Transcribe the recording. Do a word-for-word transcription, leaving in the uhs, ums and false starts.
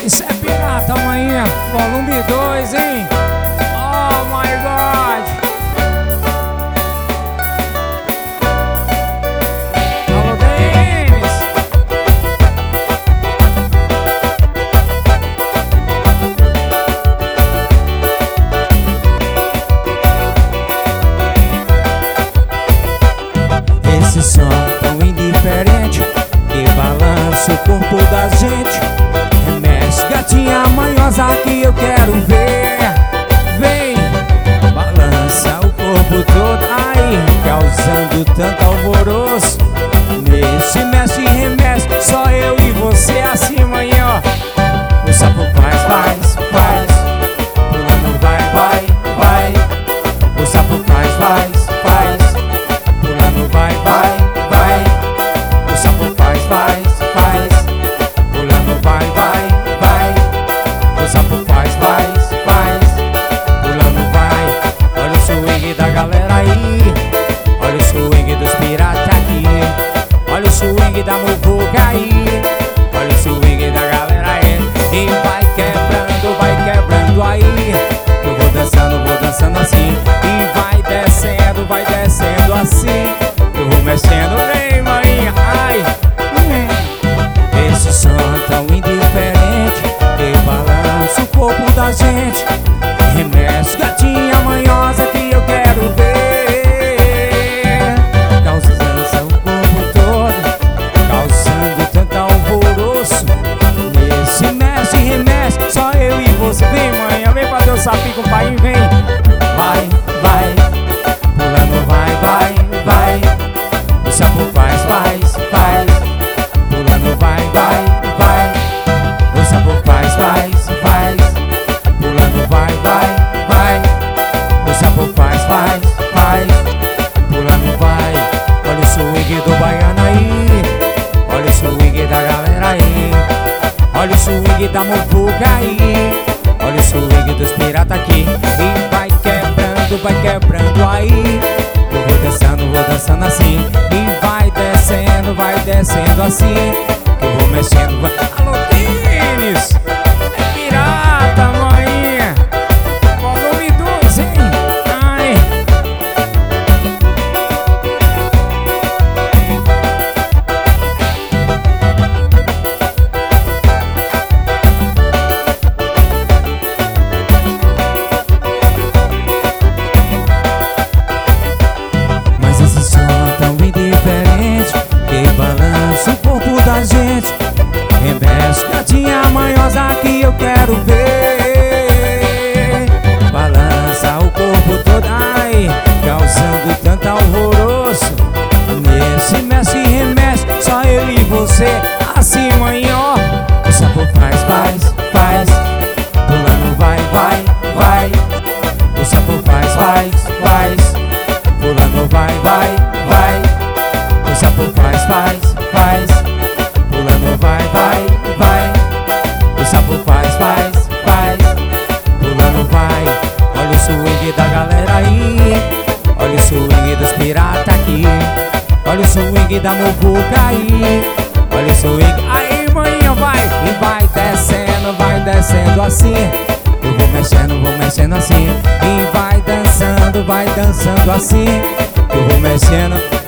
Isso é Pirata Amanhã, volume dois, hein? Oh my God! Alô, Denis! Esse som tão indiferente que balança o corpo da gente. Remexe, gatinha manhosa que eu quero ver. Vem, balança o corpo todo, ai, causando tanto alvoroço. Mexe, mexe, remexe, só eu e você assim, manhã. O sapo faz, faz, faz, pulando vai, vai, vai. O sapo faz, faz, faz, pulando vai, vai, vai. O sapo faz, faz, faz, pulando vai, vai, vai. O sapo faz, faz, faz, pulando vai. Olha o swing da galera aí, olha o swing dos piratas aqui, olha o swing da muvuca aí, olha o swing da galera aí. E vai quebrando, vai quebrando aí. Eu vou dançando, vou dançando assim. E vai descendo, vai descendo assim. Eu vou mexendo, vem maninha, ai. Esse som tão indiferente que balança o corpo da gente. Remexe, gatinha manhosa que eu quero ver. Causando o corpo todo, causando tanto alvoroço. Nesse mexe, remexe, só eu e você. Vem manhã, vem fazer o sapinho com o pai, vem. Vai, vai, pulando vai, vai, vai. O sapo faz, faz, faz, pulando vai, vai, vai. O sapo faz, faz, faz, pulando vai, vai, vai. O sapo faz, faz, faz, pulando vai. Olha o swing do baiano aí, olha o swing da galera aí, olha o swing da muvuca aí, olha o swing dos piratas aqui. E vai quebrando, vai quebrando aí. Eu vou dançando, vou dançando assim. E vai descendo, vai descendo assim. Eu vou mexendo, vai. Alô, Denis! É Pirata Amanhã, volume dois, hein? Ai. Mas esse som tão indiferente que balança o corpo da gente. Remexe, gatinha manhosa que eu quero ver. Balança o corpo todo, ai, causando tanto alvoroço. Mexe, mexe, remexe, só eu e você assim, manhã. O sapo faz, faz, faz, pulando vai, vai, vai. O sapo faz, faz, faz, pulando vai, vai, vai. O sapo faz, faz, faz, pulando vai, vai, vai. O sapo faz, faz, faz, pulando vai. Olha o swing da galera aí, olha o swing dos piratas aqui, olha o swing da muvuca aí, olha o swing. Aí manhã vai, e vai descendo, vai descendo assim. Eu vou mexendo, vou mexendo assim. E vai dançando, vai dançando assim. Eu vou mexendo.